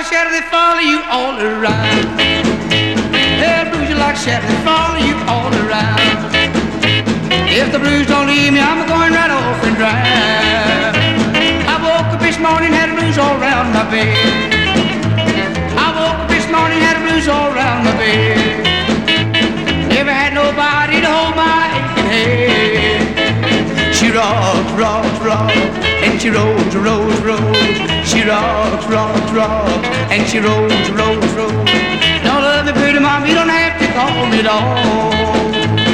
shadow, they follow you all around. Well, blues are like a shadow, they follow you all around. If the blues don't leave me, I'm going right off and drive. I woke up this morning, had the blues all around my bed. I woke up this morning, had the blues all around my bed. Never had nobody to hold my aching head. She rocks, rocks, rocks, and she rolls, rolls, rolls. She rocks, rocks, rocks, and she rolls, rolls, rolls. Don't love me, pretty mama, you don't have to call me dog.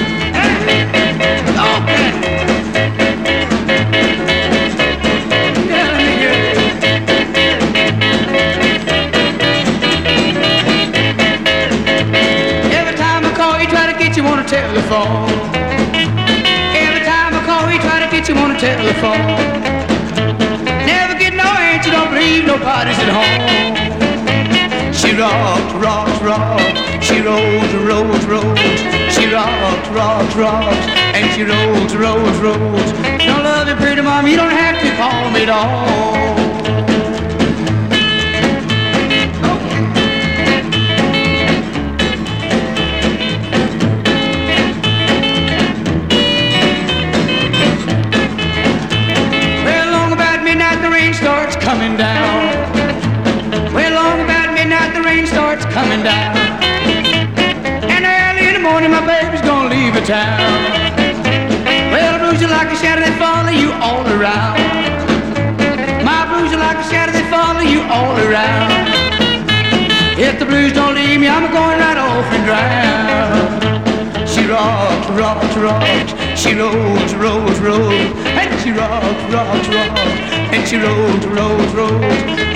Every time I call, you try to get you on a telephone. Every time I call, you try to get you on a telephone. Never get no answer, don't believe nobody's at home. She rocks, rocks, rocks. She rolls, rolls, rolls. She rocks, rocks, rocks. And she rolls, rolls, rolls. Don't love you, pretty mama, you don't have to call me dog. Well, long about midnight, the rain starts coming down. Well, long about midnight, the rain starts coming down. And early in the morning, my baby's gonna leave the town. Well, the blues are like a shadow, they follow you all around. My blues are like a shadow, they follow you all around. If the blues don't leave me, I'm going right off and drown. She rocks, rocks, rocks. She rolls, rolls, rolls. And she rocks, rocks, rocks. And she rolls, rolls, rolls.